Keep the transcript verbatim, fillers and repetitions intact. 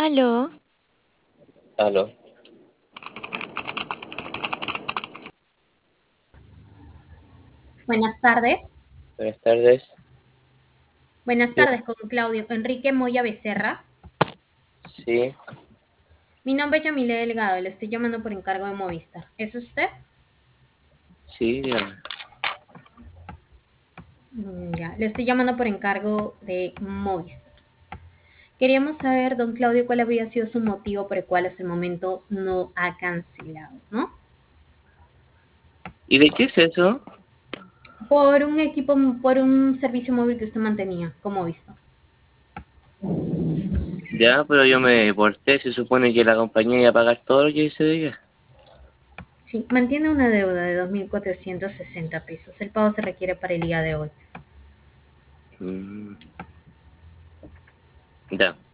Aló, Aló, Buenas tardes. buenas tardes. Buenas Sí, tardes con Claudio Enrique Moya Becerra. sí, Mi nombre es Yamile Delgado, le estoy llamando por encargo de Movistar. ¿Es usted? sí, dígame. Mm, Ya, le estoy llamando por encargo de Movistar. Queríamos saber, don Claudio, cuál había sido su motivo por el cual hasta el momento no ha cancelado, ¿no? ¿Y de qué es eso? Por un equipo, por un servicio móvil que usted mantenía con Movistar. Ya, pero yo me porté, se supone que la compañía iba a pagar todo lo que se debía. Sí, mantiene una deuda de dos mil cuatrocientos sesenta pesos. El pago se requiere para el día de hoy. Mm, ya.